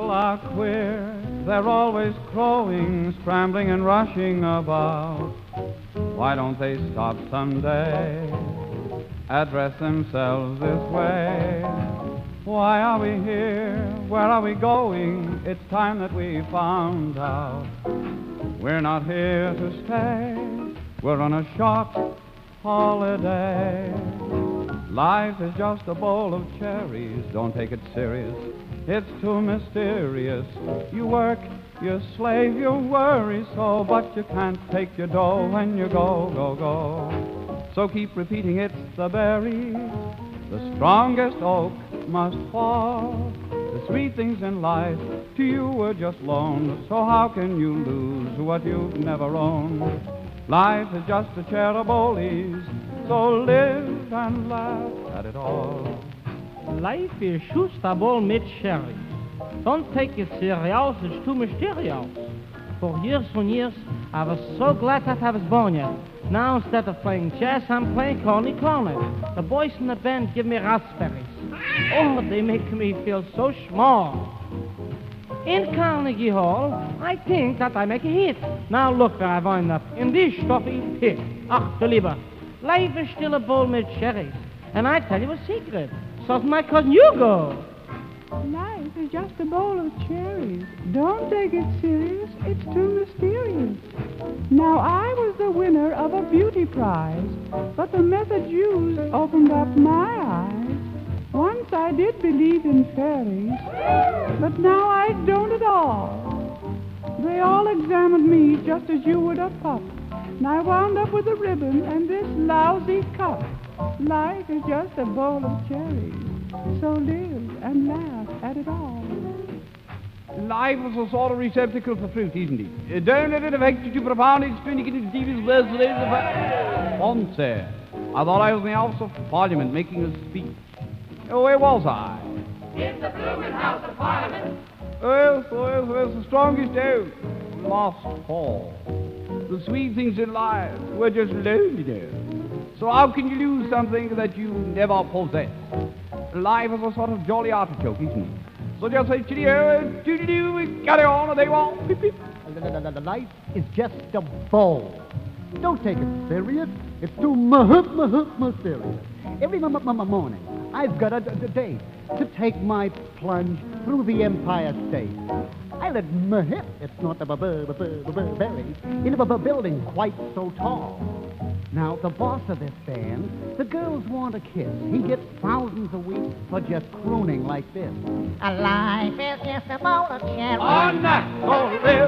people are queer. They're always crowing, scrambling and rushing about. Why don't they stop someday, address themselves this way? Why are we here? Where are we going? It's time that we found out. We're not here to stay. We're on a short holiday. Life is just a bowl of cherries. Don't take it serious. It's too mysterious. You work, you slave, you worry so, but you can't take your dough when you go, go, go. So keep repeating it's the berries. The strongest oak must fall. The sweet things in life to you were just loaned. So how can you lose what you've never owned? Life is just a chair of bolies. So live and laugh at it all. Life is just a bowl mit cherries. Don't take it serious, it's too mysterious. For years and years, I was so glad that I was born yet. Now, instead of playing chess, I'm playing corny. The boys in the band give me raspberries. Oh, they make me feel so small. In Carnegie Hall, I think that I make a hit. Now look where I wind up, in this stuffy pit. Ach, du lieber, life is still a bowl with cherries. And I tell you a secret, so's my cousin Hugo. Life is just a bowl of cherries. Don't take it serious, it's too mysterious. Now, I was the winner of a beauty prize, but the method used opened up my eyes. Once I did believe in fairies, but now I don't at all. They all examined me just as you would a pup, and I wound up with a ribbon and this lousy cup. Life is just a bowl of cherries, so live and laugh at it all. Life is a sort of receptacle for fruit, isn't it? Don't let it affect you too profoundly. It's going to get as deep as words. Once there, I thought I was in the House of Parliament making a speech. Oh, where was I? In the blooming House of Parliament. Yes, the strongest oak must fall. The sweet things in life were just loneliness. So how can you lose something that you never possess? Life is a sort of jolly artichoke, isn't it? So just say cheerio, doo-doo-doo, carry on, and they won't. Beep, beep. Life is just a bowl. Don't take it serious. It's too mysterious. Every morning, I've got a date to take my plunge through the Empire State. I'll admit it's not a berries in a building quite so tall. Now, the boss of this band, the girls want a kiss. He gets thousands a week for just crooning like this. A life is just a bowl of cherries. On that, so live